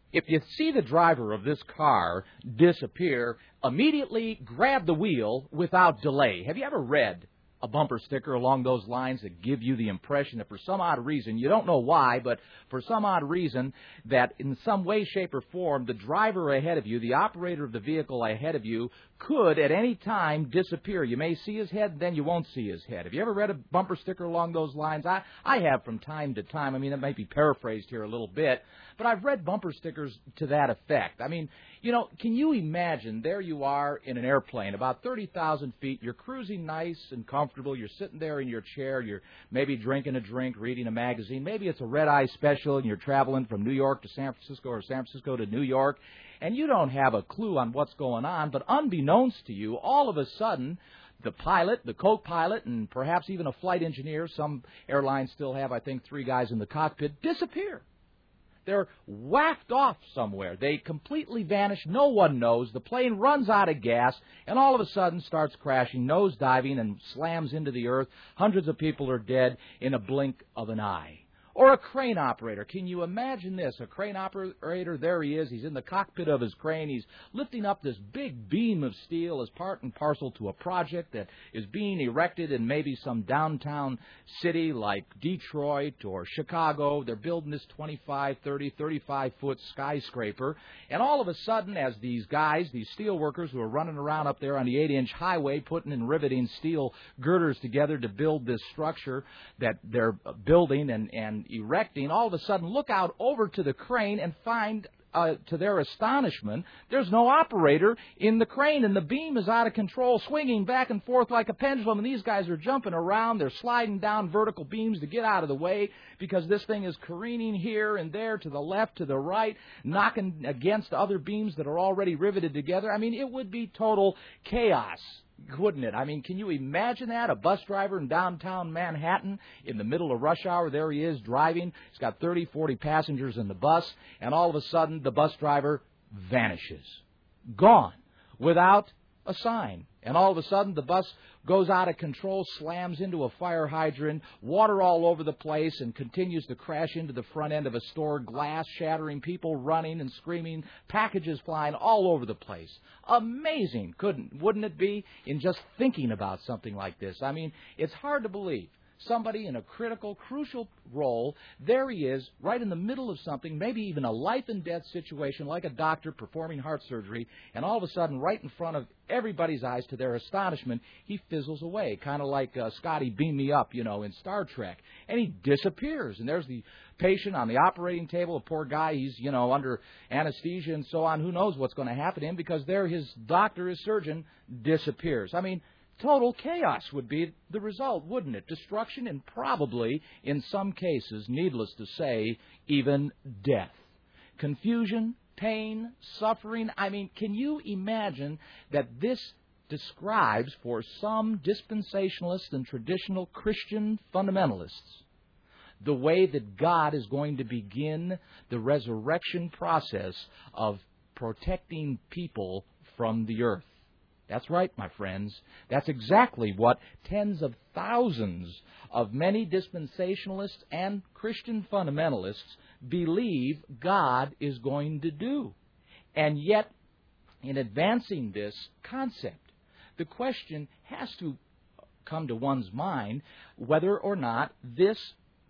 If you see the driver of this car disappear, immediately grab the wheel without delay. Have you ever read a bumper sticker along those lines that give you the impression that for some odd reason, you don't know why, but for some odd reason, that in some way, shape, or form, the driver ahead of you, the operator of the vehicle ahead of you, could at any time disappear. You may see his head, then you won't see his head. Have you ever read a bumper sticker along those lines? I have from time to time. I mean, it might be paraphrased here a little bit, but I've read bumper stickers to that effect. I mean, you know, can you imagine, there you are in an airplane, about 30,000 feet, you're cruising nice and comfortable, you're sitting there in your chair, you're maybe drinking a drink, reading a magazine, maybe it's a red-eye special and you're traveling from New York to San Francisco or San Francisco to New York, and you don't have a clue on what's going on, but unbeknownst to you, all of a sudden, the pilot, the co-pilot, and perhaps even a flight engineer, some airlines still have, I think, 3 guys in the cockpit, disappear. They're whacked off somewhere. They completely vanish. No one knows. The plane runs out of gas and all of a sudden starts crashing, nose diving, and slams into the earth. Hundreds of people are dead in a blink of an eye. Or a crane operator. Can you imagine this? A crane operator, there he is. He's in the cockpit of his crane. He's lifting up this big beam of steel as part and parcel to a project that is being erected in maybe some downtown city like Detroit or Chicago. They're building this 25, 30, 35-foot skyscraper. And all of a sudden, as these guys, these steel workers who are running around up there on the 8-inch highway, putting and riveting steel girders together to build this structure that they're building and erecting, all of a sudden look out over to the crane and find, to their astonishment, there's no operator in the crane, and the beam is out of control, swinging back and forth like a pendulum, and these guys are jumping around. They're sliding down vertical beams to get out of the way because this thing is careening here and there, to the left, to the right, knocking against other beams that are already riveted together. I mean, it would be total chaos, wouldn't it? I mean, can you imagine that? A bus driver in downtown Manhattan in the middle of rush hour, there he is driving. He's got 30, 40 passengers in the bus, and all of a sudden the bus driver vanishes. Gone. Without a sign. And all of a sudden the bus goes out of control, slams into a fire hydrant, water all over the place, and continues to crash into the front end of a store, glass shattering, people running and screaming, packages flying all over the place. Amazing, wouldn't it be, in just thinking about something like this? I mean, it's hard to believe. Somebody in a critical, crucial role, there he is, right in the middle of something, maybe even a life-and-death situation, like a doctor performing heart surgery, and all of a sudden, right in front of everybody's eyes, to their astonishment, he fizzles away, kind of like Scotty Beam Me Up, you know, in Star Trek, and he disappears. And there's the patient on the operating table, a poor guy, he's, you know, under anesthesia and so on. Who knows what's going to happen to him, because there his doctor, his surgeon, disappears. I mean, total chaos would be the result, wouldn't it? Destruction and probably, in some cases, needless to say, even death. Confusion, pain, suffering. I mean, can you imagine that this describes, for some dispensationalists and traditional Christian fundamentalists, the way that God is going to begin the resurrection process of protecting people from the earth? That's right, my friends. That's exactly what tens of thousands of many dispensationalists and Christian fundamentalists believe God is going to do. And yet, in advancing this concept, the question has to come to one's mind whether or not this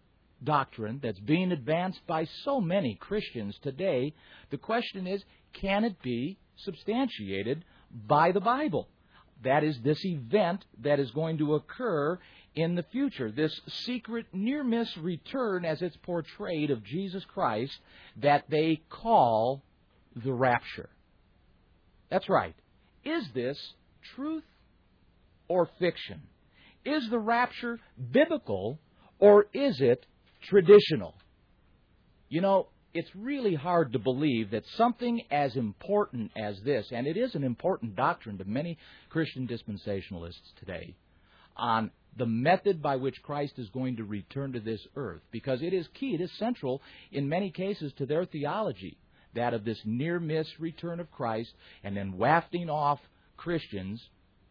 doctrine that's being advanced by so many Christians today, the question is, can it be substantiated by the Bible? That is, this event that is going to occur in the future, this secret near-miss return, as it's portrayed, of Jesus Christ, that they call the rapture. That's right. Is this truth or fiction? Is the rapture biblical or is it traditional? You know, it's really hard to believe that something as important as this, and it is an important doctrine to many Christian dispensationalists today, on the method by which Christ is going to return to this earth, because it is key, it is central in many cases to their theology, that of this near-miss return of Christ and then wafting off Christians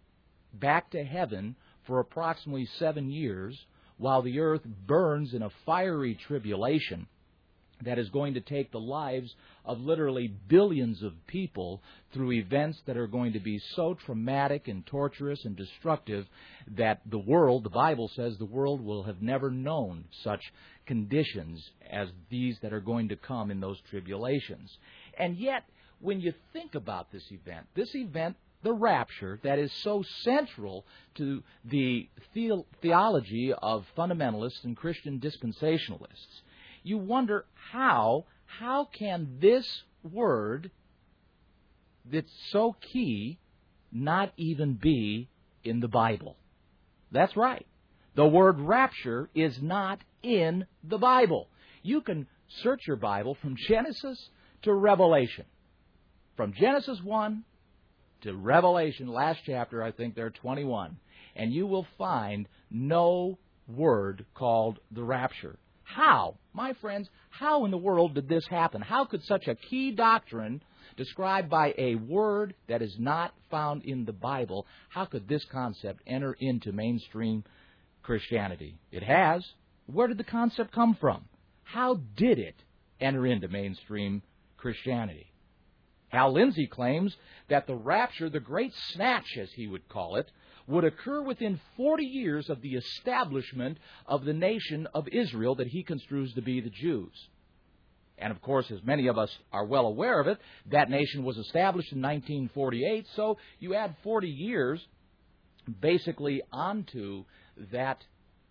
back to heaven for approximately 7 years while the earth burns in a fiery tribulation. that is going to take the lives of literally billions of people through events that are going to be so traumatic and torturous and destructive that the world, the Bible says, the world will have never known such conditions as these that are going to come in those tribulations. And yet, when you think about this event, the rapture, that is so central to the theology of fundamentalists and Christian dispensationalists, you wonder how can this word that's so key not even be in the Bible? That's right. The word rapture is not in the Bible. You can search your Bible from Genesis to Revelation. From Genesis 1 to Revelation, last chapter, I think there, 21. And you will find no word called the rapture. How? My friends, how in the world did this happen? How could such a key doctrine described by a word that is not found in the Bible, how could this concept enter into mainstream Christianity? It has. Where did the concept come from? How did it enter into mainstream Christianity? Hal Lindsey claims that the rapture, the great snatch as he would call it, would occur within 40 years of the establishment of the nation of Israel that he construes to be the Jews. And of course, as many of us are well aware of it, that nation was established in 1948, so you add 40 years basically onto that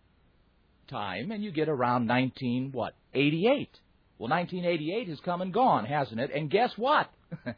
time, and you get around 88. Well, 1988 has come and gone, hasn't it? And guess what?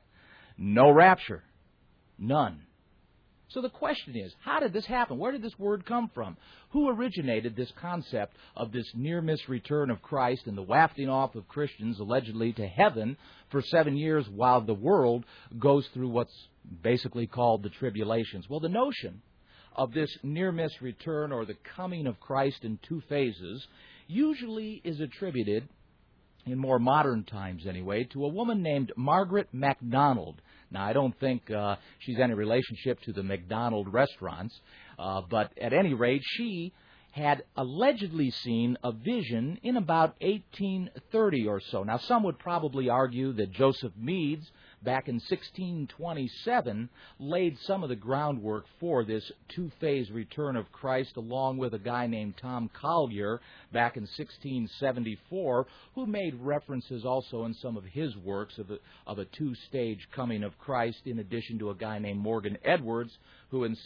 No rapture. None. So the question is, how did this happen? Where did this word come from? Who originated this concept of this near-miss return of Christ and the wafting off of Christians allegedly to heaven for 7 years while the world goes through what's basically called the tribulations? Well, the notion of this near-miss return or the coming of Christ in two phases usually is attributed, in more modern times anyway, to a woman named Margaret MacDonald. Now, I don't think she's any relationship to the McDonald restaurants, but at any rate, she had allegedly seen a vision in about 1830 or so. Now, some would probably argue that Joseph Meades, back in 1627, laid some of the groundwork for this two-phase return of Christ, along with a guy named Tom Collier back in 1674, who made references also in some of his works of a two-stage coming of Christ, in addition to a guy named Morgan Edwards, who in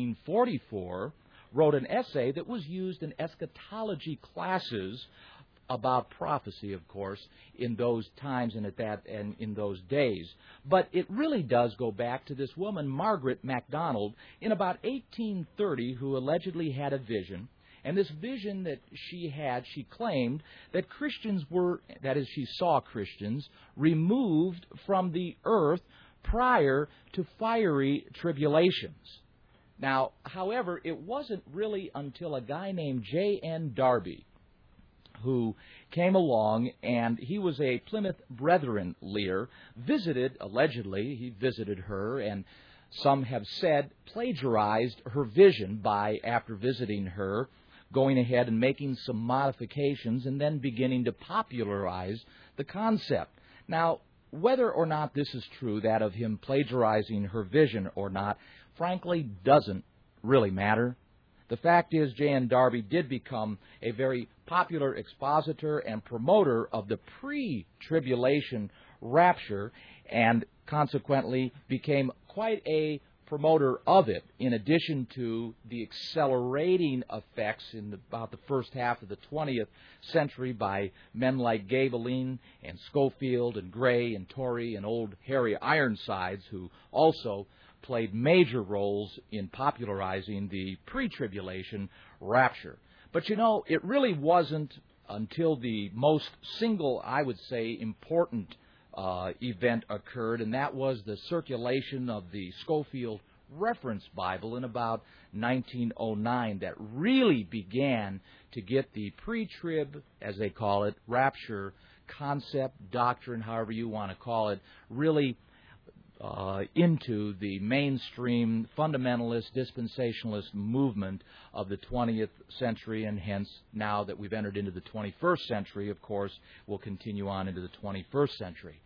1744 wrote an essay that was used in eschatology classes about prophecy, of course, in those times and in those days. But it really does go back to this woman, Margaret MacDonald, in about 1830, who allegedly had a vision. And this vision that she had, she claimed that Christians were, that is, she saw Christians removed from the earth prior to fiery tribulations. Now, however, it wasn't really until a guy named J.N. Darby, who came along, and he was a Plymouth Brethren leader, allegedly, he visited her, and some have said plagiarized her vision by, after visiting her, going ahead and making some modifications and then beginning to popularize the concept. Now, whether or not this is true, that of him plagiarizing her vision or not, frankly, doesn't really matter. The fact is, J.N. Darby did become a very popular expositor and promoter of the pre-tribulation rapture, and consequently became quite a promoter of it, in addition to the accelerating effects in about the first half of the 20th century by men like Gaebelein and Schofield and Gray and Torrey and old Harry Ironsides, who also played major roles in popularizing the pre-tribulation rapture. But you know, it really wasn't until the most single, I would say, important event occurred, and that was the circulation of the Schofield Reference Bible in about 1909, that really began to get the pre-trib, as they call it, rapture concept, doctrine, however you want to call it, really into the mainstream fundamentalist, dispensationalist movement of the 20th century, and hence, now that we've entered into the 21st century, of course, we'll continue on into the 21st century.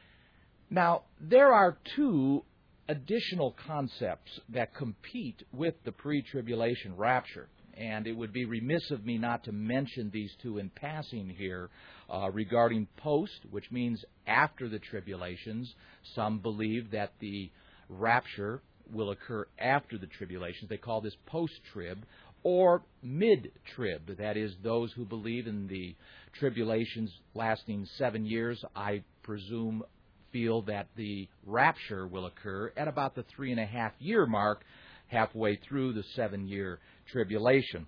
Now, there are two additional concepts that compete with the pre-tribulation rapture, and it would be remiss of me not to mention these two in passing here. Regarding post, which means after the tribulations, some believe that the rapture will occur after the tribulations. They call this post-trib, or mid-trib. That is, those who believe in the tribulations lasting 7 years, I presume, feel that the rapture will occur at about the 3.5-year mark, halfway through the 7-year tribulation.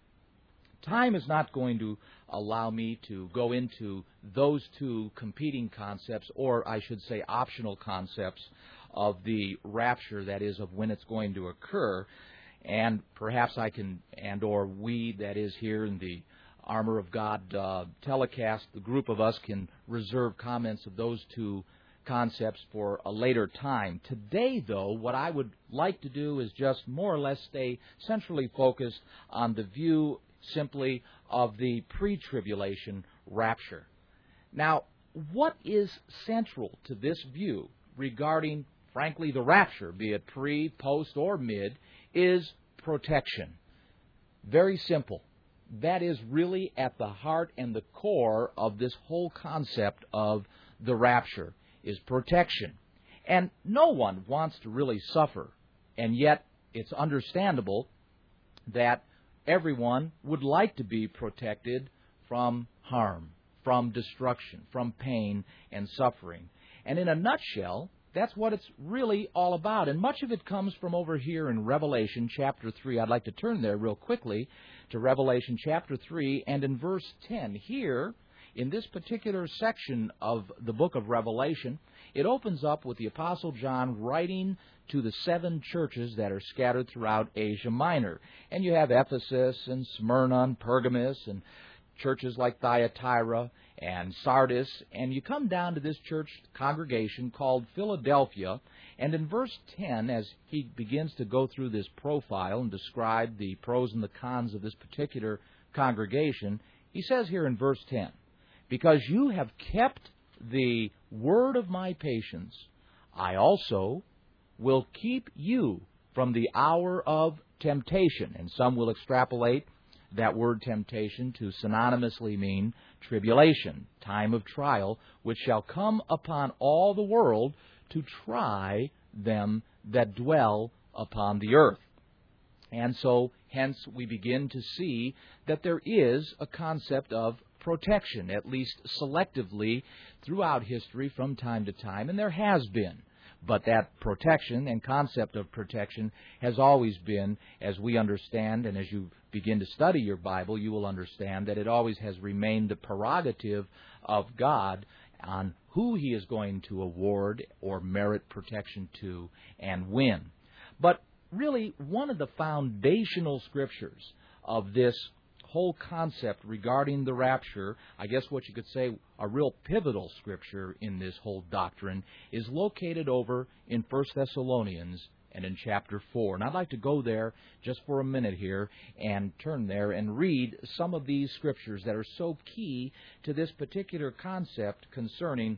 Time is not going to allow me to go into those two competing concepts, or I should say optional concepts, of the rapture, that is, of when it's going to occur. And perhaps I can, and or we, that is, here in the Armor of God telecast, the group of us can reserve comments of those two concepts for a later time. Today, though, what I would like to do is just more or less stay centrally focused on the view simply of the pre-tribulation rapture. Now, what is central to this view regarding, frankly, the rapture, be it pre, post, or mid, is protection. Very simple. That is really at the heart and the core of this whole concept of the rapture, is protection. And no one wants to really suffer, and yet it's understandable that everyone would like to be protected from harm, from destruction, from pain and suffering. And in a nutshell, that's what it's really all about. And much of it comes from over here in Revelation chapter 3. I'd like to turn there real quickly to Revelation chapter 3 and in verse 10. Here, in this particular section of the book of Revelation, it opens up with the Apostle John writing to the 7 churches that are scattered throughout Asia Minor. And you have Ephesus and Smyrna and Pergamos and churches like Thyatira and Sardis. And you come down to this church congregation called Philadelphia. And in verse 10, as he begins to go through this profile and describe the pros and the cons of this particular congregation, he says here in verse 10, "Because you have kept the word of my patience, I also will keep you from the hour of temptation." And some will extrapolate that word temptation to synonymously mean tribulation, time of trial, which shall come upon all the world to try them that dwell upon the earth. And so, hence, we begin to see that there is a concept of protection, at least selectively throughout history from time to time, and there has been. But that protection and concept of protection has always been, as we understand, and as you begin to study your Bible, you will understand that it always has remained the prerogative of God on who He is going to award or merit protection to and when. But really, one of the foundational scriptures of this whole concept regarding the rapture, I guess what you could say a real pivotal scripture in this whole doctrine, is located over in 1 Thessalonians and in chapter 4. And I'd like to go there just for a minute here and turn there and read some of these scriptures that are so key to this particular concept concerning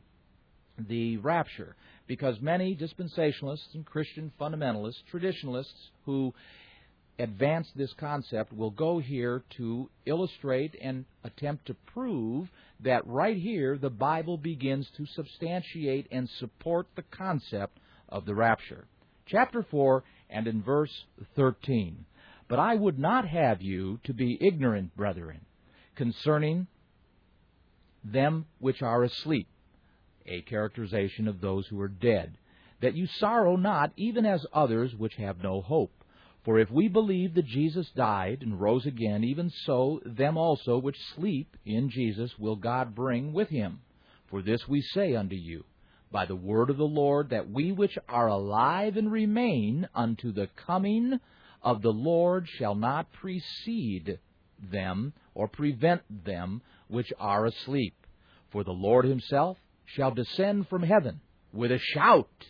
the rapture. Because many dispensationalists and Christian fundamentalists, traditionalists who advance this concept will go here to illustrate and attempt to prove that right here the Bible begins to substantiate and support the concept of the rapture. Chapter 4 and in verse 13. "But I would not have you to be ignorant, brethren, concerning them which are asleep," a characterization of those who are dead, "that you sorrow not, even as others which have no hope. For if we believe that Jesus died and rose again, even so them also which sleep in Jesus will God bring with Him. For this we say unto you, by the word of the Lord, that we which are alive and remain unto the coming of the Lord shall not precede them or prevent them which are asleep. For the Lord Himself shall descend from heaven with a shout,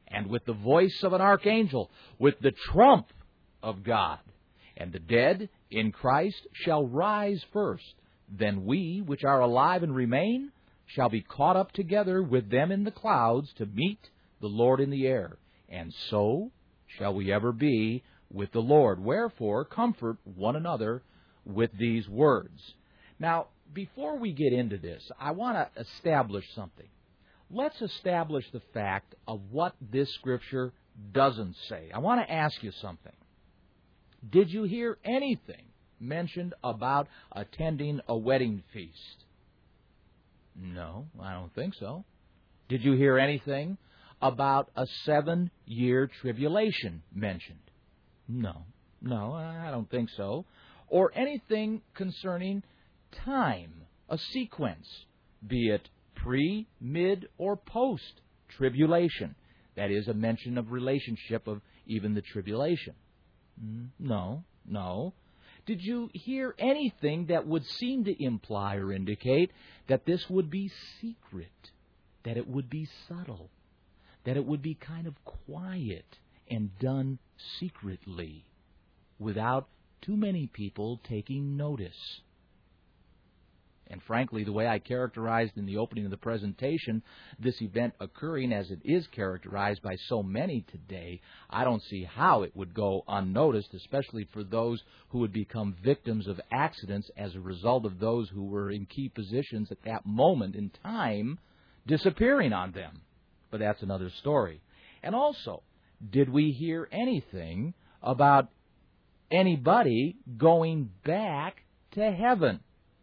and with the voice of an archangel, with the trump of God. And the dead in Christ shall rise first. Then we, which are alive and remain, shall be caught up together with them in the clouds to meet the Lord in the air. And so shall we ever be with the Lord. Wherefore, comfort one another with these words. Now, before we get into this, I want to establish something. Let's establish the fact of what this Scripture doesn't say. I want to ask you something. Did you hear anything mentioned about attending a wedding feast? No, I don't think so. Did you hear anything about a 7-year tribulation mentioned? No, I don't think so. Or anything concerning time, a sequence, be it pre, mid, or post-tribulation. That is a mention of relationship of even the tribulation. No. Did you hear anything that would seem to imply or indicate that this would be secret, that it would be subtle, that it would be kind of quiet and done secretly without too many people taking notice? And frankly, the way I characterized in the opening of the presentation, this event occurring as it is characterized by so many today, I don't see how it would go unnoticed, especially for those who would become victims of accidents as a result of those who were in key positions at that moment in time disappearing on them. But that's another story. And also, did we hear anything about anybody going back to heaven?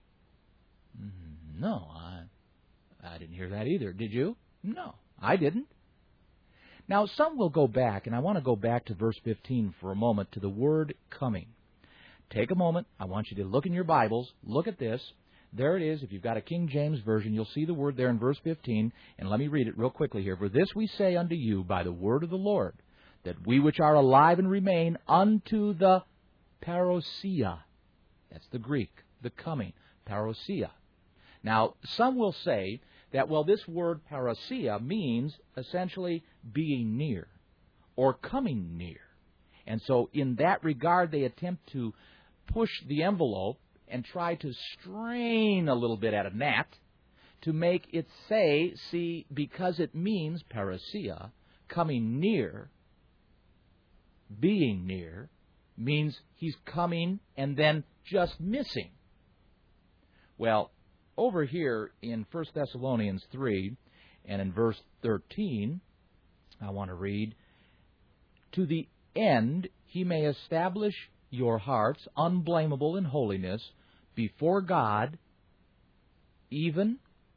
No, I didn't hear that either. Did you? No, I didn't. Now, some will go back, and I want to go back to verse 15 for a moment, to the word coming. Take a moment. I want you to look in your Bibles. Look at this. There it is. If you've got a King James Version, you'll see the word there in verse 15. And let me read it real quickly here. For this we say unto you by the word of the Lord, that we which are alive and remain unto the parousia. That's the Greek, the coming, parousia. Now, some will say that, well, this word parousia means essentially being near or coming near. And so in that regard, they attempt to push the envelope and try to strain a little bit at a gnat to make it say, see, because it means parousia, coming near, being near, means he's coming and then just missing. Well, over here in 1 Thessalonians 3 and in verse 13, I want to read, to the end he may establish your hearts unblameable in holiness before God, even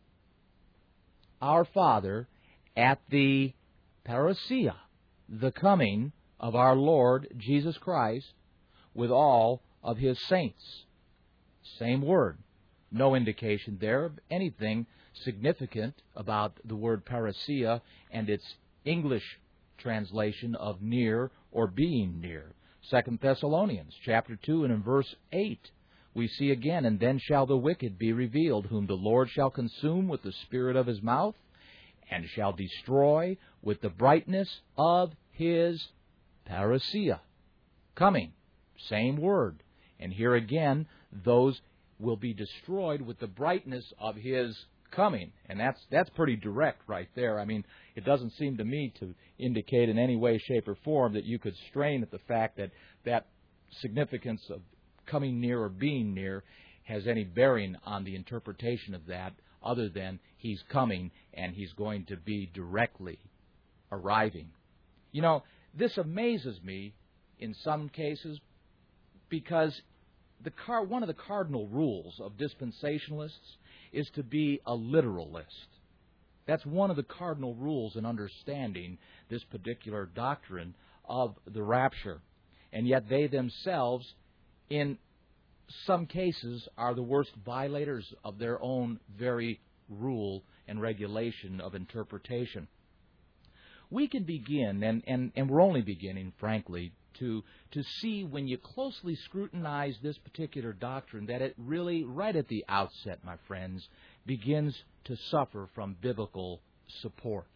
our Father, at the parousia, the coming of our Lord Jesus Christ, with all of his saints. Same word. No indication there of anything significant about the word parousia and its English translation of near or being near. 2 Thessalonians chapter 2 and in verse 8, we see again, and then shall the wicked be revealed, whom the Lord shall consume with the spirit of his mouth, and shall destroy with the brightness of his parousia. Coming, same word. And here again, those will be destroyed with the brightness of his coming. And that's pretty direct right there. I mean, it doesn't seem to me to indicate in any way, shape, or form that you could strain at the fact that that significance of coming near or being near has any bearing on the interpretation of that, other than he's coming and he's going to be directly arriving. You know, this amazes me in some cases because one of the cardinal rules of dispensationalists is to be a literalist. That's one of the cardinal rules in understanding this particular doctrine of the rapture. And yet they themselves, in some cases, are the worst violators of their own very rule and regulation of interpretation. We can begin, and we're only beginning, frankly, to see when you closely scrutinize this particular doctrine that it really, right at the outset, my friends, begins to suffer from biblical support.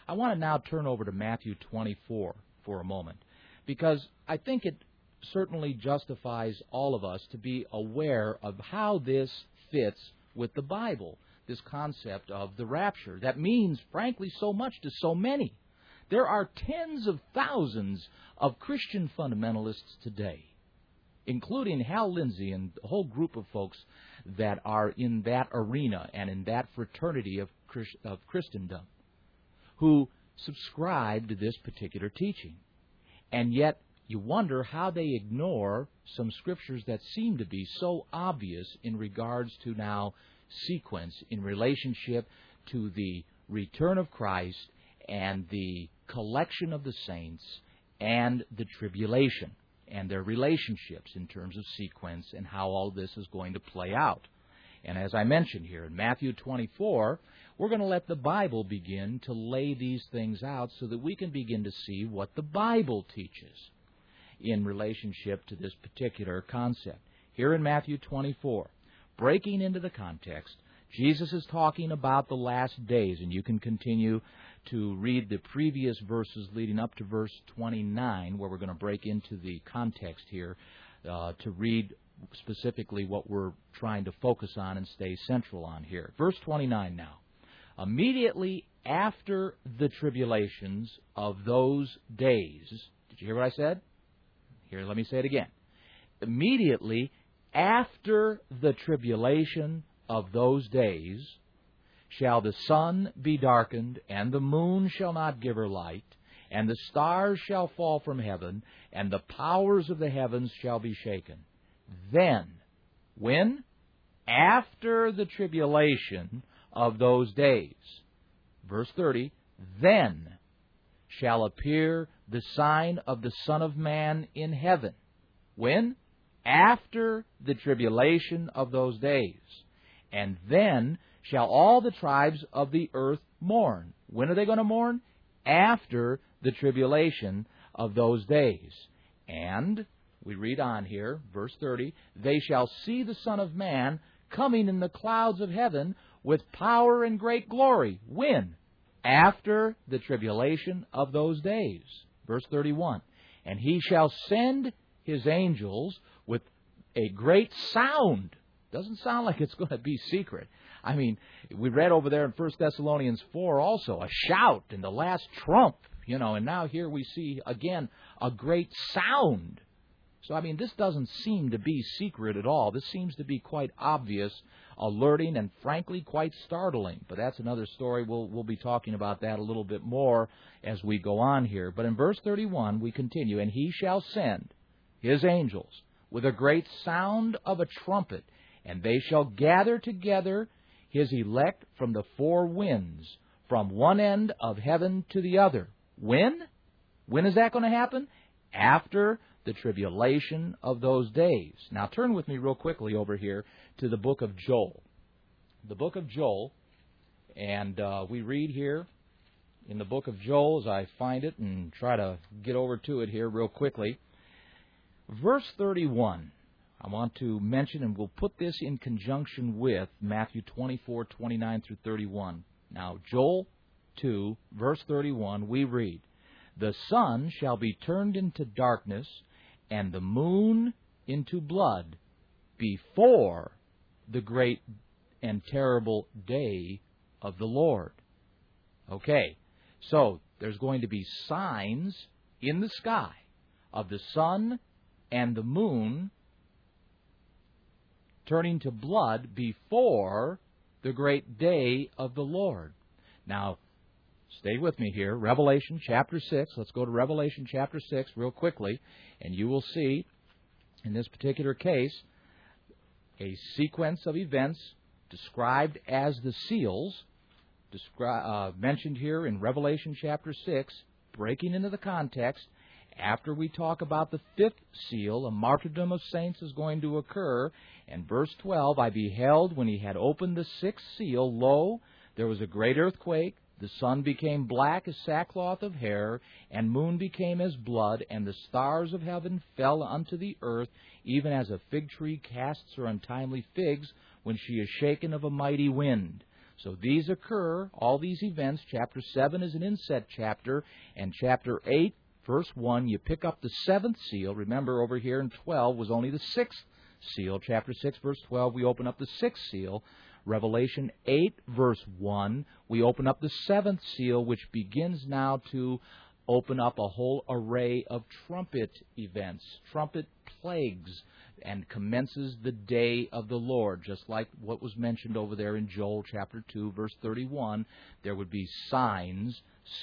I want to now turn over to Matthew 24 for a moment, because I think it certainly justifies all of us to be aware of how this fits with the Bible, this concept of the rapture that means, frankly, so much to so many. There are tens of thousands of Christian fundamentalists today, including Hal Lindsey and a whole group of folks that are in that arena and in that fraternity of Christendom, who subscribe to this particular teaching. And yet, you wonder how they ignore some scriptures that seem to be so obvious in regards to now sequence in relationship to the return of Christ and the collection of the saints and the tribulation and their relationships in terms of sequence and how all this is going to play out. And as I mentioned here in Matthew 24, we're going to let the Bible begin to lay these things out so that we can begin to see what the Bible teaches in relationship to this particular concept. Here in Matthew 24, breaking into the context, Jesus is talking about the last days, and you can continue to read the previous verses leading up to verse 29, where we're going to break into the context here to read specifically what we're trying to focus on and stay central on here. Verse 29 now. Immediately after the tribulations of those days, did you hear what I said? Here, let me say it again. Immediately after the tribulation of those days shall the sun be darkened, and the moon shall not give her light, and the stars shall fall from heaven, and the powers of the heavens shall be shaken. Then, when? After the tribulation of those days. Verse 30, then shall appear the sign of the Son of Man in heaven. When? After the tribulation of those days. And then shall all the tribes of the earth mourn. When are they going to mourn? After the tribulation of those days. And, we read on here, verse 30, they shall see the Son of Man coming in the clouds of heaven with power and great glory. When? After the tribulation of those days. Verse 31, and he shall send his angels with a great sound. Doesn't sound like it's going to be secret. I mean, we read over there in 1 Thessalonians 4 also, a shout and the last trump, and now here we see again a great sound. So, I mean, this doesn't seem to be secret at all. This seems to be quite obvious, alerting, and frankly quite startling. But that's another story. We'll be talking about that a little bit more as we go on here. But in verse 31, we continue, and he shall send his angels with a great sound of a trumpet, and they shall gather together his elect from the four winds, from one end of heaven to the other. When? When is that going to happen? After the tribulation of those days. Now turn with me real quickly over here to the book of Joel. The book of Joel, and we read here in the book of Joel as I find it and try to get over to it here real quickly. Verse 31, I want to mention, and we'll put this in conjunction with Matthew 24, 29 through 31. Now, Joel 2, verse 31, we read, the sun shall be turned into darkness, and the moon into blood, before the great and terrible day of the Lord. Okay, so there's going to be signs in the sky of the sun and the moon turning to blood before the great day of the Lord. Now, stay with me here. Revelation chapter 6. Let's go to Revelation chapter 6 real quickly, and you will see, in this particular case, a sequence of events described as the seals, mentioned here in Revelation chapter 6, breaking into the context. After we talk about the fifth seal, a martyrdom of saints is going to occur. And verse 12, I beheld when he had opened the sixth seal, lo, there was a great earthquake. The sun became black as sackcloth of hair, and moon became as blood, and the stars of heaven fell unto the earth, even as a fig tree casts her untimely figs when she is shaken of a mighty wind. So these occur, all these events. Chapter 7 is an inset chapter, and chapter 8, verse 1, you pick up the seventh seal. Remember, over here in 12 was only the sixth seal. Chapter 6, verse 12, we open up the sixth seal. Revelation 8, verse 1, we open up the seventh seal, which begins now to open up a whole array of trumpet events, trumpet plagues, and commences the day of the Lord. Just like what was mentioned over there in Joel chapter 2, verse 31, there would be signs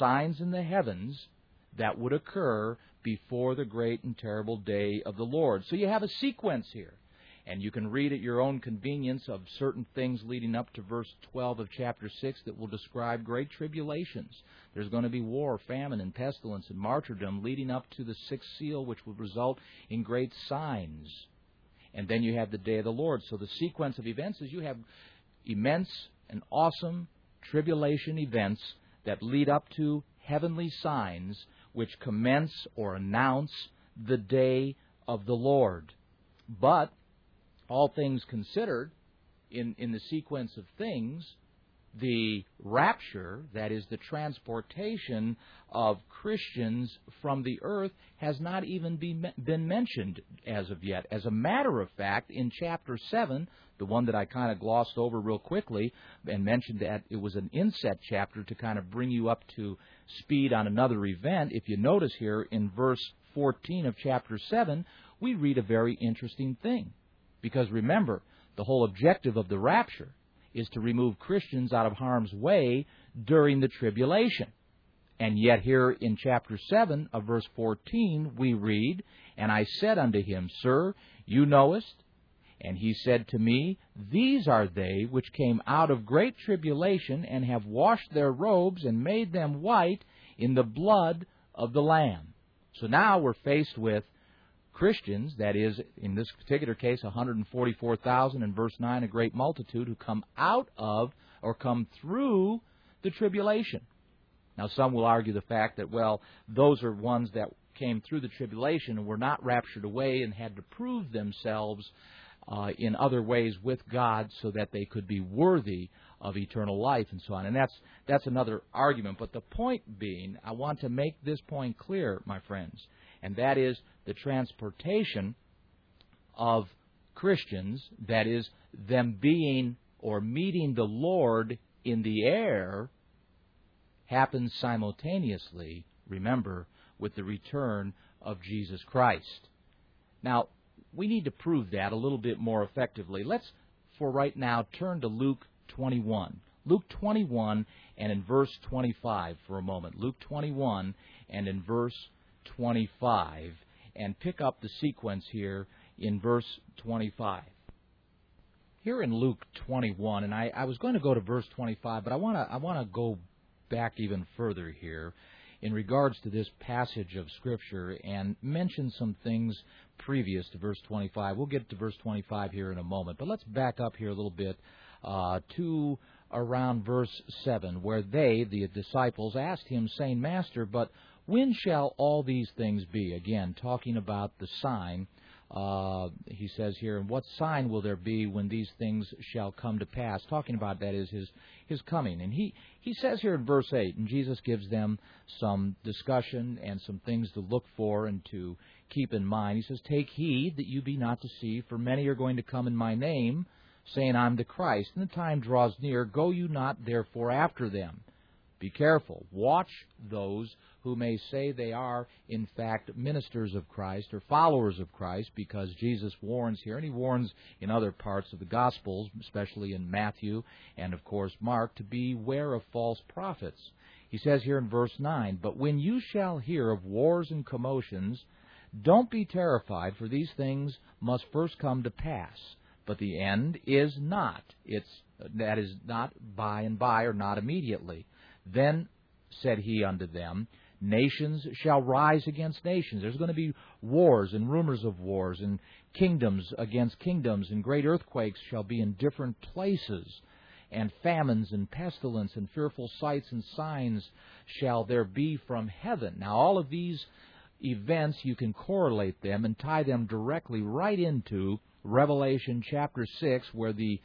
in the heavens that would occur before the great and terrible day of the Lord. So you have a sequence here. And you can read at your own convenience of certain things leading up to verse 12 of chapter 6 that will describe great tribulations. There's going to be war, famine, and pestilence and martyrdom leading up to the sixth seal, which will result in great signs. And then you have the day of the Lord. So the sequence of events is you have immense and awesome tribulation events that lead up to heavenly signs which commence or announce the day of the Lord. But all things considered, in the sequence of things, the rapture, that is the transportation of Christians from the earth, has not even been mentioned as of yet. As a matter of fact, in chapter 7, the one that I kind of glossed over real quickly and mentioned that it was an inset chapter to kind of bring you up to speed on another event, if you notice here in verse 14 of chapter 7, we read a very interesting thing. Because remember, the whole objective of the rapture is to remove Christians out of harm's way during the tribulation. And yet here in chapter 7 of verse 14 we read, "And I said unto him, Sir, you knowest? And he said to me, These are they which came out of great tribulation, and have washed their robes and made them white in the blood of the Lamb." So now we're faced with Christians, that is, in this particular case, 144,000, in verse 9, a great multitude, who come out of or come through the tribulation. Now, some will argue the fact that, well, those are ones that came through the tribulation and were not raptured away and had to prove themselves in other ways with God so that they could be worthy of eternal life and so on. And that's another argument. But the point being, I want to make this point clear, my friends, and that is the transportation of Christians, that is, them being or meeting the Lord in the air, happens simultaneously, remember, with the return of Jesus Christ. Now, we need to prove that a little bit more effectively. Let's, for right now, turn to Luke 21. Luke 21 and in verse 25 for a moment. Luke 21 and in verse 25. And pick up the sequence here in verse 25. Here in Luke 21, and I was going to go to verse 25, but I want to go back even further here in regards to this passage of Scripture and mention some things previous to verse 25. We'll get to verse 25 here in a moment, but let's back up here a little bit to around verse 7, where they, the disciples, asked him, saying, Master, but when shall all these things be? Again, talking about the sign. He says here, and what sign will there be when these things shall come to pass? Talking about, that is, his coming. And he says here in verse 8, and Jesus gives them some discussion and some things to look for and to keep in mind. He says, Take heed that you be not deceived, for many are going to come in my name, saying, I'm the Christ, and the time draws near. Go you not therefore after them. Be careful. Watch those who may say they are, in fact, ministers of Christ or followers of Christ, because Jesus warns here, and he warns in other parts of the Gospels, especially in Matthew and, of course, Mark, to beware of false prophets. He says here in verse 9, But when you shall hear of wars and commotions, don't be terrified, for these things must first come to pass. But the end is not. That is not by and by, or not immediately. Then said he unto them, Nations shall rise against nations. There's going to be wars and rumors of wars, and kingdoms against kingdoms, and great earthquakes shall be in different places, and famines and pestilence and fearful sights and signs shall there be from heaven. Now, all of these events, you can correlate them and tie them directly right into Revelation chapter 6, where the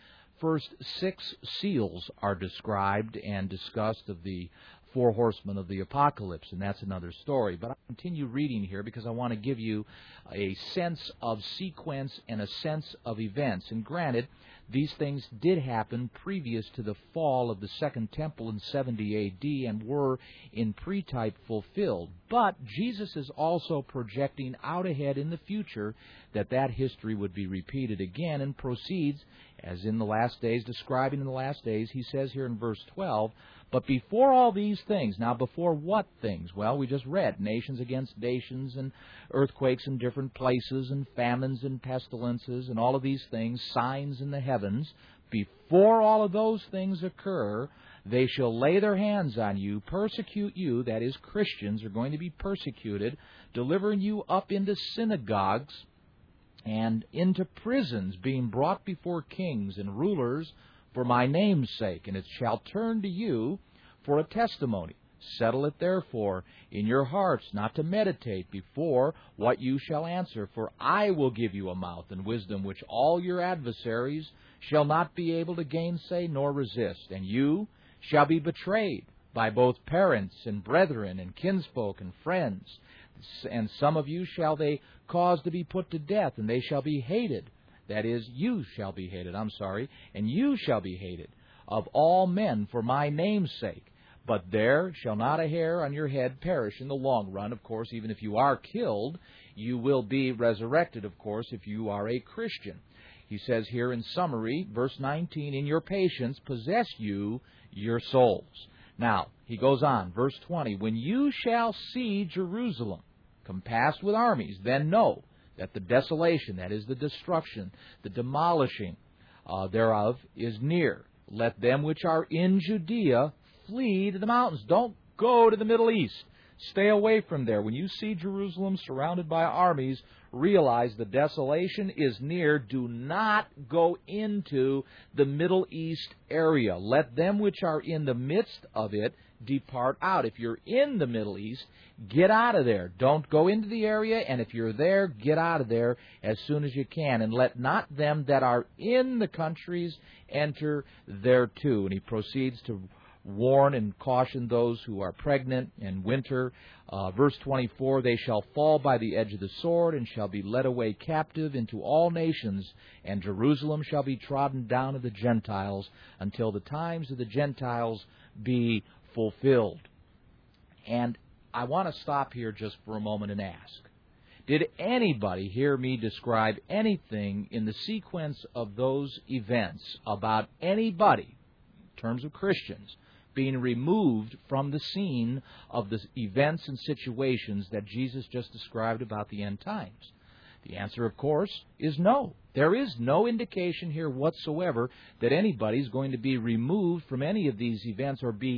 first 6 seals are described and discussed of the 4 horsemen of the apocalypse, and that's another story. But I'll continue reading here because I want to give you a sense of sequence and a sense of events. And granted, these things did happen previous to the fall of the Second Temple in 70 A.D. and were in pre-type fulfilled. But Jesus is also projecting out ahead in the future that history would be repeated again, and proceeds, as in the last days, describing in the last days, he says here in verse 12, but before all these things, now before what things? Well, we just read, nations against nations, and earthquakes in different places, and famines and pestilences, and all of these things, signs in the heavens. Before all of those things occur, they shall lay their hands on you, persecute you, that is, Christians are going to be persecuted, delivering you up into synagogues and into prisons, being brought before kings and rulers for my name's sake, and it shall turn to you for a testimony. Settle it therefore in your hearts, not to meditate before what you shall answer, for I will give you a mouth and wisdom which all your adversaries shall not be able to gainsay nor resist. And you shall be betrayed by both parents and brethren and kinsfolk and friends, and some of you shall they cause to be put to death, and they shall be hated. That is, you shall be hated, and you shall be hated of all men for my name's sake. But there shall not a hair on your head perish in the long run. Of course, even if you are killed, you will be resurrected, of course, if you are a Christian. He says here in summary, verse 19, in your patience possess you your souls. Now, he goes on, verse 20, when you shall see Jerusalem compassed with armies, then know that the desolation, that is the destruction, the demolishing thereof is near. Let them which are in Judea flee to the mountains. Don't go to the Middle East. Stay away from there. When you see Jerusalem surrounded by armies, realize the desolation is near. Do not go into the Middle East area. Let them which are in the midst of it depart out. If you're in the Middle East, get out of there. Don't go into the area, and if you're there, get out of there as soon as you can. And let not them that are in the countries enter thereto. And he proceeds to warn and caution those who are pregnant in winter. Verse 24, they shall fall by the edge of the sword and shall be led away captive into all nations, and Jerusalem shall be trodden down of the Gentiles until the times of the Gentiles be fulfilled. And I want to stop here just for a moment and ask, did anybody hear me describe anything in the sequence of those events about anybody, in terms of Christians, being removed from the scene of the events and situations that Jesus just described about the end times? The answer, of course, is no. There is no indication here whatsoever that anybody is going to be removed from any of these events or be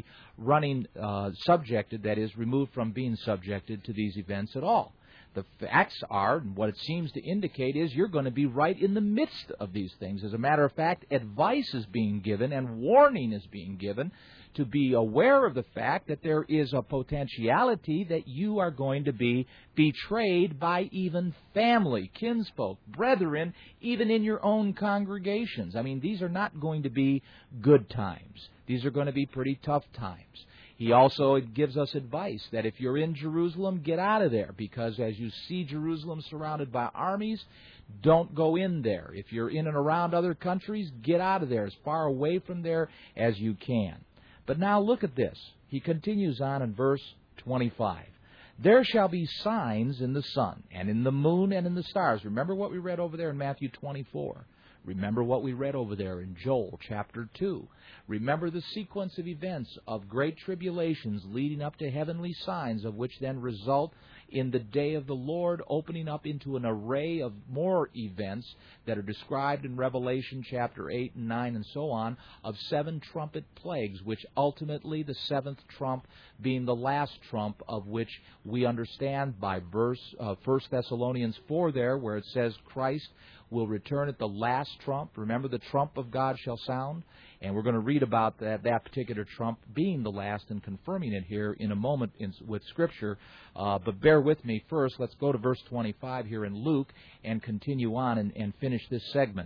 subjected, that is, removed from being subjected to these events at all. The facts are, and what it seems to indicate is, you're going to be right in the midst of these things. As a matter of fact, advice is being given and warning is being given to be aware of the fact that there is a potentiality that you are going to be betrayed by even family, kinsfolk, brethren, even in your own congregations. I mean, these are not going to be good times. These are going to be pretty tough times. He also gives us advice that if you're in Jerusalem, get out of there, because as you see Jerusalem surrounded by armies, don't go in there. If you're in and around other countries, get out of there, as far away from there as you can. But now look at this. He continues on in verse 25. There shall be signs in the sun, and in the moon, and in the stars. Remember what we read over there in Matthew 24. Remember what we read over there in Joel chapter 2. Remember the sequence of events of great tribulations leading up to heavenly signs, of which then result in the day of the Lord opening up into an array of more events that are described in Revelation chapter 8 and 9 and so on, of 7 trumpet plagues, which ultimately the 7th trump being the last trump, of which we understand by verse 1 Thessalonians 4 there, where it says Christ will return at the last trump. Remember, the trump of God shall sound. And we're going to read about that particular trump being the last and confirming it here in a moment with Scripture. But bear with me first. Let's go to verse 25 here in Luke and continue on and finish this segment.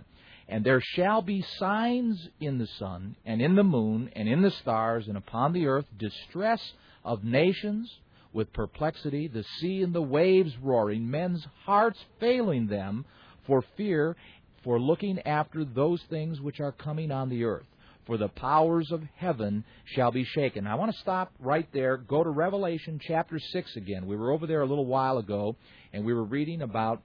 And there shall be signs in the sun, and in the moon, and in the stars, and upon the earth, distress of nations with perplexity, the sea and the waves roaring, men's hearts failing them for fear, for looking after those things which are coming on the earth. For the powers of heaven shall be shaken. I want to stop right there. Go to Revelation chapter 6 again. We were over there a little while ago, and we were reading about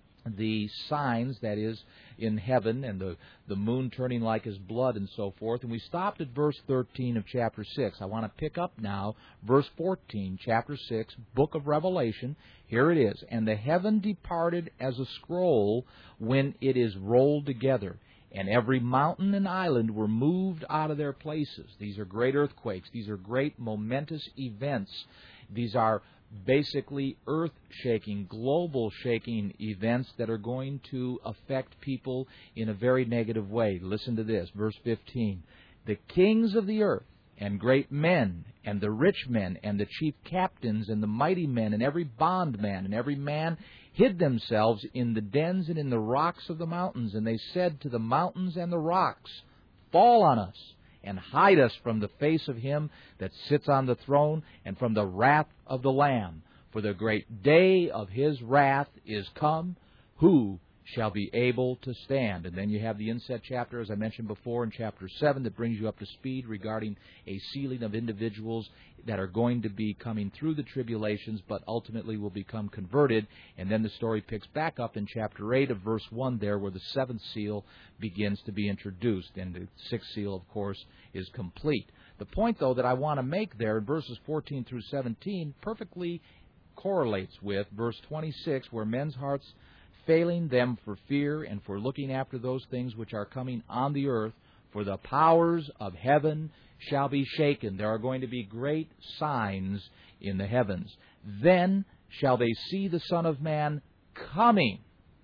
the signs, that is, in heaven, and the moon turning like his blood and so forth. And we stopped at verse 13 of chapter 6. I want to pick up now verse 14, chapter 6, book of Revelation. Here it is. And the heaven departed as a scroll when it is rolled together. And every mountain and island were moved out of their places. These are great earthquakes. These are great momentous events. These are basically earth-shaking, global-shaking events that are going to affect people in a very negative way. Listen to this, verse 15. The kings of the earth, and great men, and the rich men, and the chief captains, and the mighty men, and every bondman, and every man hid themselves in the dens and in the rocks of the mountains. And they said to the mountains and the rocks, Fall on us, and hide us from the face of him that sits on the throne, and from the wrath of the Lamb. For the great day of his wrath is come. Who shall be able to stand? And then you have the inset chapter, as I mentioned before, in chapter 7, that brings you up to speed regarding a sealing of individuals that are going to be coming through the tribulations, but ultimately will become converted. And then the story picks back up in chapter 8 of verse 1 there, where the seventh seal begins to be introduced. And the sixth seal, of course, is complete. The point, though, that I want to make there in verses 14 through 17 perfectly correlates with verse 26, where men's hearts failing them for fear and for looking after those things which are coming on the earth, for the powers of heaven shall be shaken. There are going to be great signs in the heavens. Then shall they see the Son of Man coming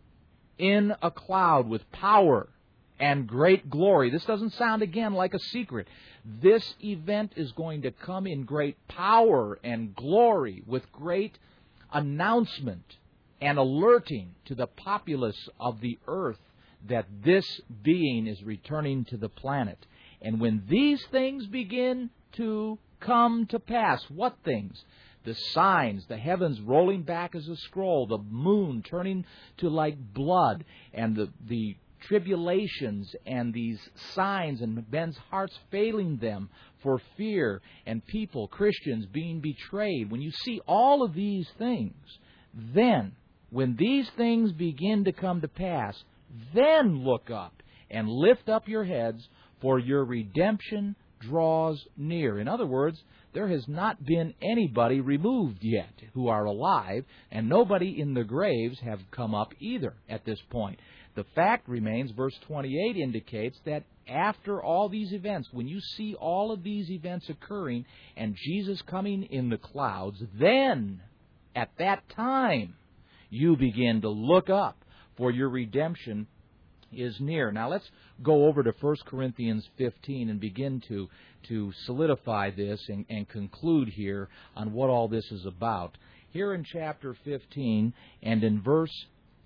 in a cloud with power and great glory. This doesn't sound, again, like a secret. This event is going to come in great power and glory, with great announcement and alerting to the populace of the earth that this being is returning to the planet. And when these things begin to come to pass, what things? The signs, the heavens rolling back as a scroll, the moon turning to like blood, and the tribulations and these signs, and men's hearts failing them for fear, and people, Christians, being betrayed. When you see all of these things, then when these things begin to come to pass, then look up and lift up your heads, for your redemption draws near. In other words, there has not been anybody removed yet who are alive, and nobody in the graves have come up either at this point. The fact remains, verse 28 indicates that after all these events, when you see all of these events occurring and Jesus coming in the clouds, then at that time you begin to look up, for your redemption is near. Now let's go over to 1 Corinthians 15 and begin to solidify this and conclude here on what all this is about. Here in chapter 15 and in verse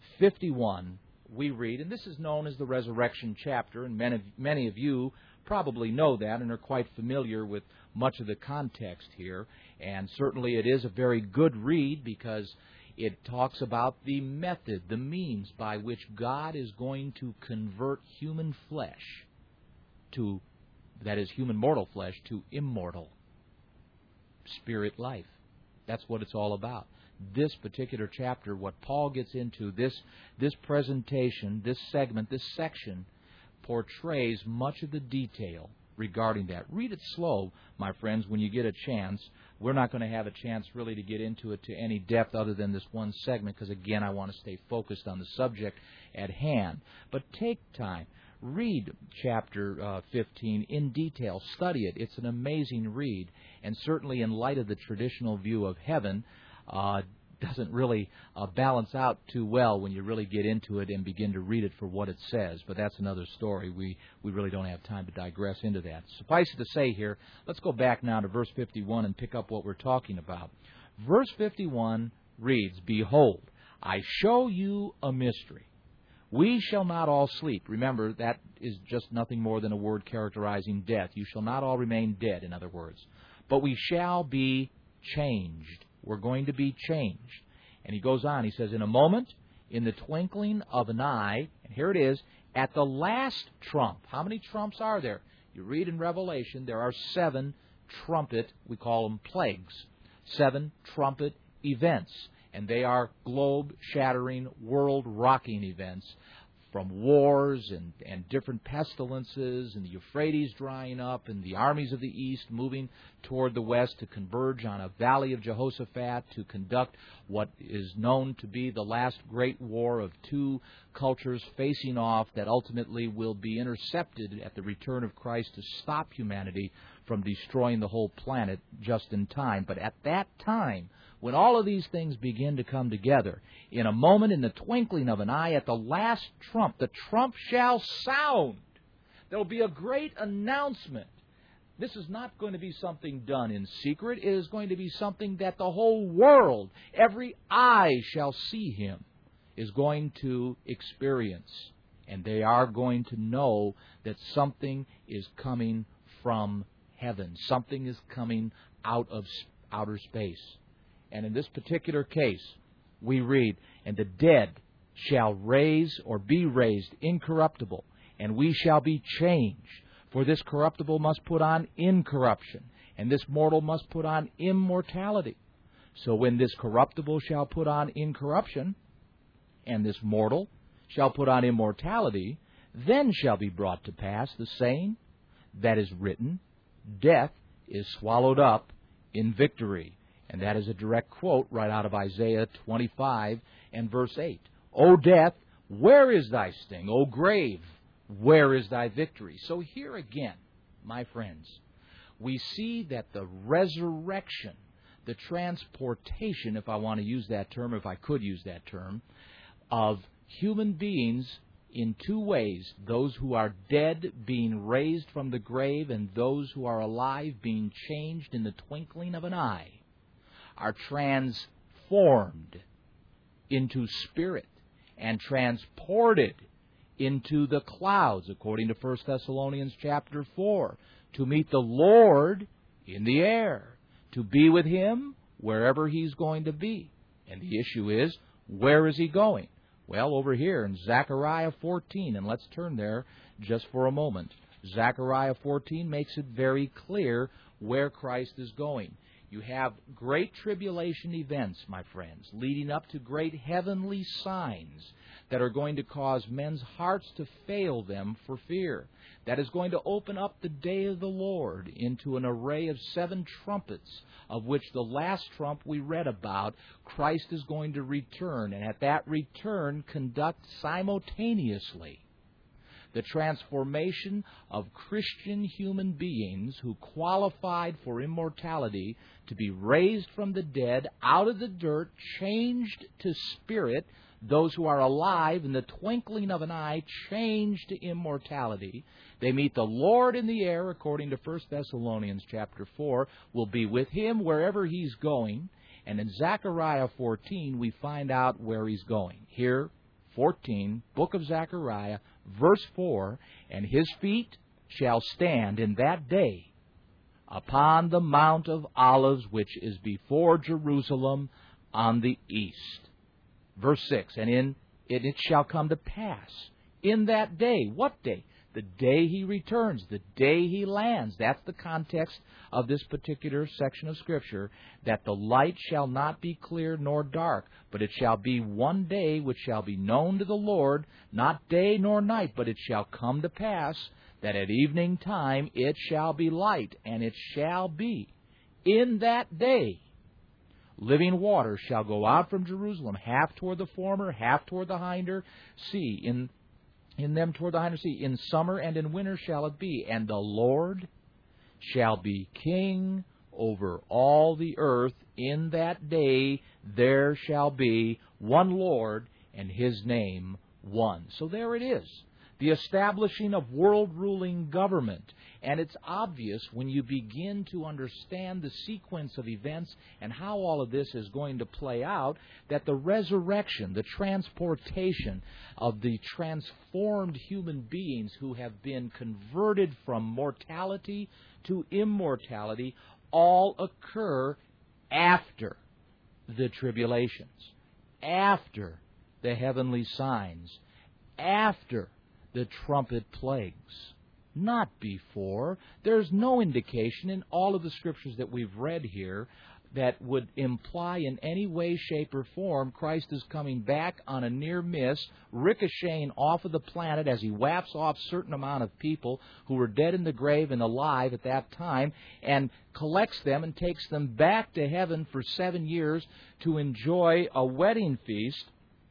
51, we read, and this is known as the resurrection chapter, and many of you probably know that and are quite familiar with much of the context here. And certainly it is a very good read, because it talks about the method, the means by which God is going to convert human flesh to, that is, human mortal flesh, to immortal spirit life. That's what it's all about. This particular chapter, what Paul gets into, this presentation, this segment, this section, portrays much of the detail regarding that. Read it slow, my friends, when you get a chance. We're not going to have a chance really to get into it to any depth other than this one segment, because, again, I want to stay focused on the subject at hand. But take time. Read chapter 15 in detail. Study it. It's an amazing read. And certainly in light of the traditional view of heaven, doesn't really balance out too well when you really get into it and begin to read it for what it says. But that's another story. We really don't have time to digress into that. Suffice it to say here, let's go back now to verse 51 and pick up what we're talking about. Verse 51 reads, Behold, I show you a mystery. We shall not all sleep. Remember, that is just nothing more than a word characterizing death. You shall not all remain dead, in other words. But we shall be changed. We're going to be changed. And he goes on, he says, in a moment, in the twinkling of an eye, and here it is, at the last trump. How many trumps are there? You read in Revelation, there are 7 trumpet, we call them plagues, 7 trumpet events. And they are globe-shattering, world-rocking events, from wars and different pestilences, and the Euphrates drying up, and the armies of the east moving toward the west to converge on a valley of Jehoshaphat to conduct what is known to be the last great war of 2 cultures facing off that ultimately will be intercepted at the return of Christ to stop humanity from destroying the whole planet just in time. But at that time, when all of these things begin to come together, in a moment, in the twinkling of an eye, at the last trump, the trump shall sound. There will be a great announcement. This is not going to be something done in secret. It is going to be something that the whole world, every eye shall see him, is going to experience. And they are going to know that something is coming from heaven. Something is coming out of outer space. And in this particular case, we read, and the dead shall raise or be raised incorruptible, and we shall be changed. For this corruptible must put on incorruption, and this mortal must put on immortality. So when this corruptible shall put on incorruption, and this mortal shall put on immortality, then shall be brought to pass the saying that is written, death is swallowed up in victory. And that is a direct quote right out of Isaiah 25 and verse 8. O death, where is thy sting? O grave, where is thy victory? So here again, my friends, we see that the resurrection, the transportation, if I want to use that term, if I could use that term, of human beings in 2 ways, those who are dead being raised from the grave and those who are alive being changed in the twinkling of an eye, are transformed into spirit and transported into the clouds, according to 1 Thessalonians chapter 4, to meet the Lord in the air, to be with Him wherever He's going to be. And the issue is, where is He going? Well, over here in Zechariah 14, and let's turn there just for a moment. Zechariah 14 makes it very clear where Christ is going. You have great tribulation events, my friends, leading up to great heavenly signs that are going to cause men's hearts to fail them for fear. That is going to open up the day of the Lord into an array of 7 trumpets, of which the last trump we read about, Christ is going to return, and at that return conduct simultaneously the transformation of Christian human beings who qualified for immortality to be raised from the dead, out of the dirt, changed to spirit, those who are alive in the twinkling of an eye, changed to immortality. They meet the Lord in the air, according to 1 Thessalonians chapter 4, will be with Him wherever He's going. And in Zechariah 14, we find out where He's going. Here, 14, book of Zechariah, verse 4, and His feet shall stand in that day upon the Mount of Olives, which is before Jerusalem on the east. Verse 6, and it shall come to pass in that day. What day? The day He returns, the day He lands. That's the context of this particular section of Scripture, that the light shall not be clear nor dark, but it shall be one day which shall be known to the Lord, not day nor night, but it shall come to pass that at evening time it shall be light, and it shall be in that day living water shall go out from Jerusalem, half toward the former, half toward the hinder sea, in them toward the hinder sea. In summer and in winter shall it be, and the Lord shall be king over all the earth. In that day there shall be one Lord, and His name one. So there it is. the establishing of world-ruling government. And it's obvious when you begin to understand the sequence of events and how all of this is going to play out, that the resurrection, the transportation of the transformed human beings who have been converted from mortality to immortality all occur after the tribulations, after the heavenly signs, after the trumpet plagues, not before. There's no indication in all of the Scriptures that we've read here that would imply in any way, shape, or form Christ is coming back on a near miss, ricocheting off of the planet as He whaps off a certain amount of people who were dead in the grave and alive at that time, and collects them and takes them back to heaven for 7 years to enjoy a wedding feast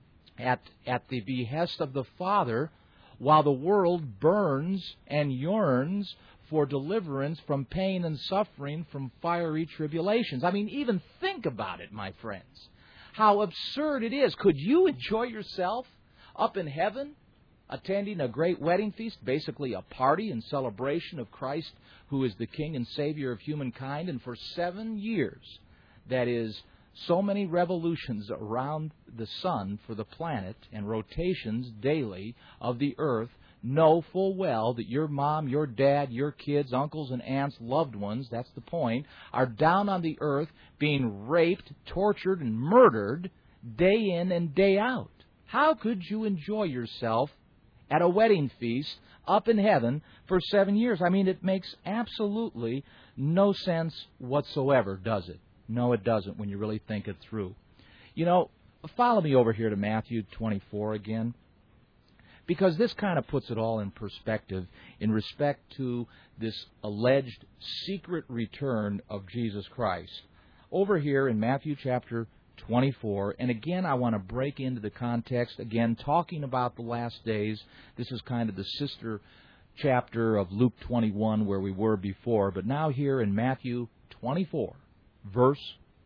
at the behest of the Father, while the world burns and yearns for deliverance from pain and suffering from fiery tribulations. I mean, even think about it, my friends. How absurd it is. Could you enjoy yourself up in heaven, attending a great wedding feast, basically a party in celebration of Christ, who is the King and Savior of humankind, and for 7 years, that is so many revolutions around the sun for the planet and rotations daily of the earth, know full well that your mom, your dad, your kids, uncles and aunts, loved ones, that's the point, are down on the earth being raped, tortured, and murdered day in and day out. How could you enjoy yourself at a wedding feast up in heaven for 7 years? I mean, it makes absolutely no sense whatsoever, does it? No, it doesn't when you really think it through. You know, follow me over here to Matthew 24 again, because this kind of puts it all in perspective in respect to this alleged secret return of Jesus Christ. Over here in Matthew chapter 24, and again I want to break into the context, again talking about the last days. This is kind of the sister chapter of Luke 21 where we were before, but now here in Matthew 24, verse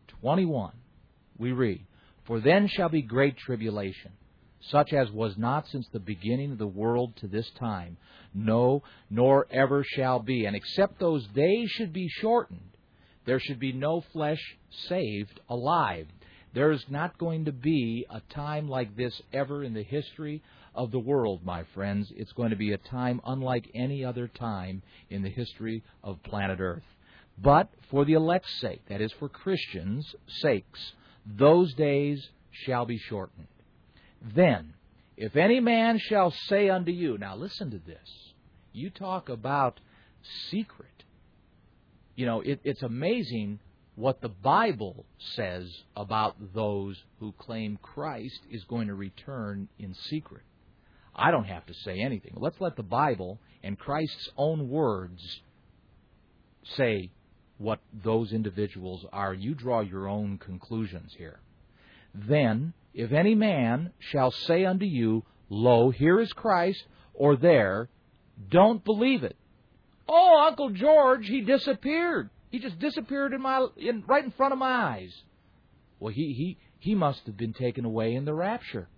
21, we read, "For then shall be great tribulation, such as was not since the beginning of the world to this time, no, nor ever shall be. And except those days should be shortened, there should be no flesh saved alive." There's not going to be a time like this ever in the history of the world, my friends. It's going to be a time unlike any other time in the history of planet Earth. But for the elect's sake, that is for Christians' sakes, those days shall be shortened. Then, if any man shall say unto you, now listen to this, you talk about secret. You know, it's amazing what the Bible says about those who claim Christ is going to return in secret. I don't have to say anything. Let's let the Bible and Christ's own words say what those individuals are. You draw your own conclusions here. Then, if any man shall say unto you, Lo, here is Christ, or there, don't believe it. Oh, Uncle George, he disappeared. He just disappeared right in front of my eyes. Well, he must have been taken away in the rapture.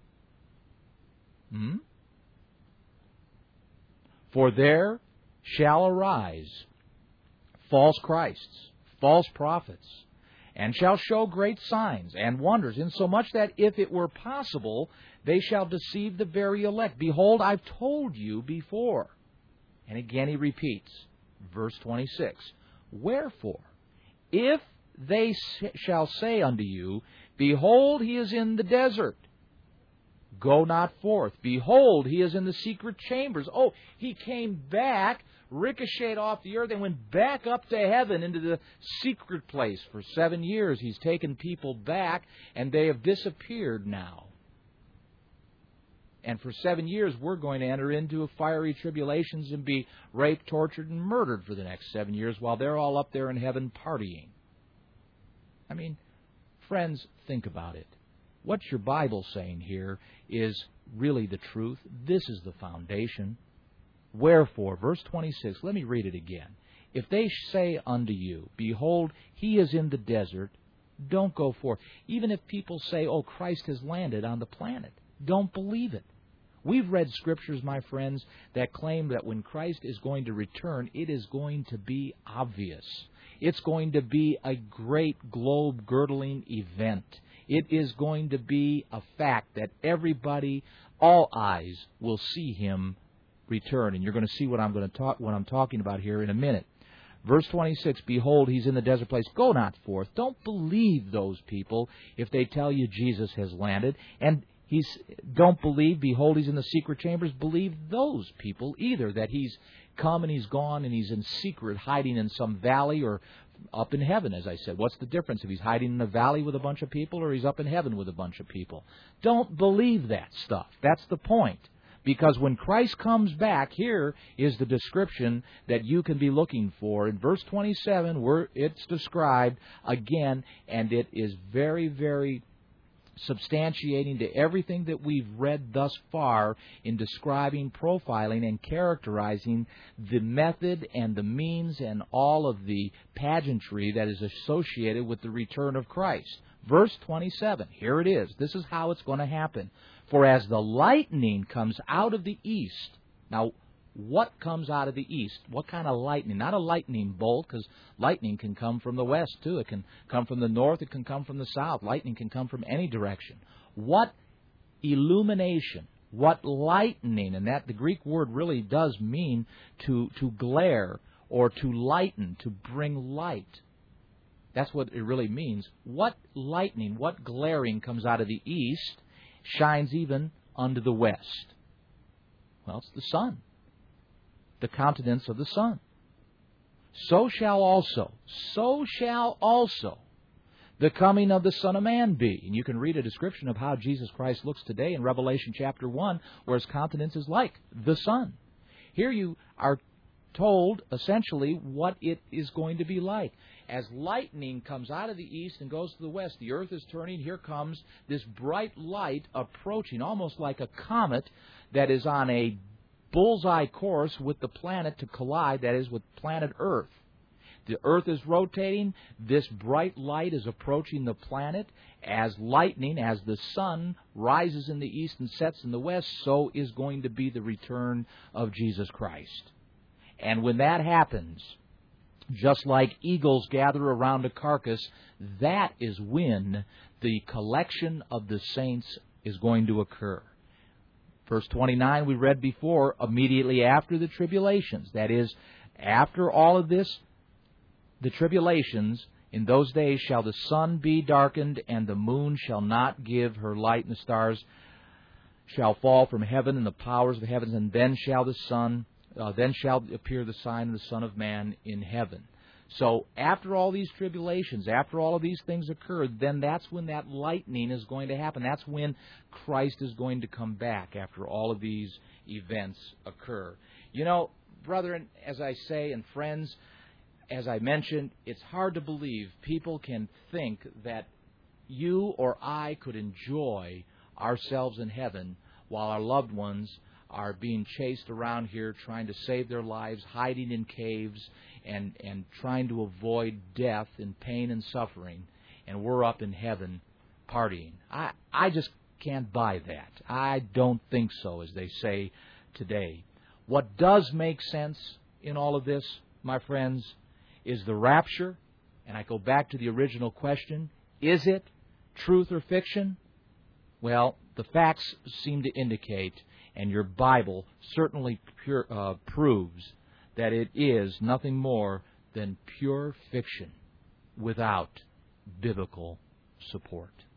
For there shall arise false Christs, false prophets, and shall show great signs and wonders, insomuch that if it were possible, they shall deceive the very elect. Behold, I've told you before. And again he repeats, verse 26, Wherefore, if they shall say unto you, Behold, he is in the desert, go not forth. Behold, he is in the secret chambers. Oh, he came back, ricocheted off the earth, and went back up to heaven into the secret place. For 7 years he's taken people back, and they have disappeared now. And for 7 years we're going to enter into fiery tribulations and be raped, tortured, and murdered for the next 7 years while they're all up there in heaven partying. I mean, friends, think about it. What your Bible's saying here is really the truth. This is the foundation. Wherefore, verse 26, let me read it again. If they say unto you, Behold, he is in the desert, don't go forth. Even if people say, oh, Christ has landed on the planet, don't believe it. We've read scriptures, my friends, that claim that when Christ is going to return, it is going to be obvious. It's going to be a great globe-girdling event. It is going to be a fact that everybody, all eyes, will see Him return. And you're going to see what I'm talking about here in a minute. Verse 26, behold, He's in the desert place. Go not forth. Don't believe those people if they tell you Jesus has landed. And don't believe, behold, He's in the secret chambers. Believe those people either, that He's come and He's gone and He's in secret, hiding in some valley or up in heaven, as I said. What's the difference if He's hiding in a valley with a bunch of people or He's up in heaven with a bunch of people? Don't believe that stuff. That's the point. Because when Christ comes back, here is the description that you can be looking for. In verse 27, where it's described again, and it is very, very substantiating to everything that we've read thus far in describing, profiling, and characterizing the method and the means and all of the pageantry that is associated with the return of Christ. Verse 27, here it is. This is how it's going to happen. For as the lightning comes out of the east. Now, what comes out of the east? What kind of lightning? Not a lightning bolt, because lightning can come from the west, too. It can come from the north. It can come from the south. Lightning can come from any direction. What illumination, what lightning, and that the Greek word really does mean to glare or to lighten, to bring light. That's what it really means. What lightning, what glaring comes out of the east, shines even unto the west? Well, it's the sun. The countenance of the sun. So shall also the coming of the Son of Man be. And you can read a description of how Jesus Christ looks today in Revelation chapter 1, where His countenance is like the sun. Here you are told essentially what it is going to be like. As lightning comes out of the east and goes to the west, the earth is turning. Here comes this bright light approaching, almost like a comet that is on a bullseye course with the planet to collide, that is, with planet Earth. The Earth is rotating. This bright light is approaching the planet. As lightning, as the sun rises in the east and sets in the west, so is going to be the return of Jesus Christ. And when that happens, just like eagles gather around a carcass, that is when the collection of the saints is going to occur. Verse 29 we read before, immediately after the tribulations. That is, after all of this, the tribulations, in those days shall the sun be darkened, and the moon shall not give her light, and the stars shall fall from heaven, and the powers of the heavens, and then shall appear the sign of the Son of Man in heaven. So after all these tribulations, after all of these things occur, then that's when that lightning is going to happen. That's when Christ is going to come back after all of these events occur. You know, brethren, as I say, and friends, as I mentioned, it's hard to believe people can think that you or I could enjoy ourselves in heaven while our loved ones are being chased around here, trying to save their lives, hiding in caves, and trying to avoid death and pain and suffering, and we're up in heaven partying. I just can't buy that. I don't think so, as they say today. What does make sense in all of this, my friends, is the rapture. And I go back to the original question, is it truth or fiction? Well, the facts seem to indicate, and your Bible certainly proves, that it is nothing more than pure fiction without biblical support.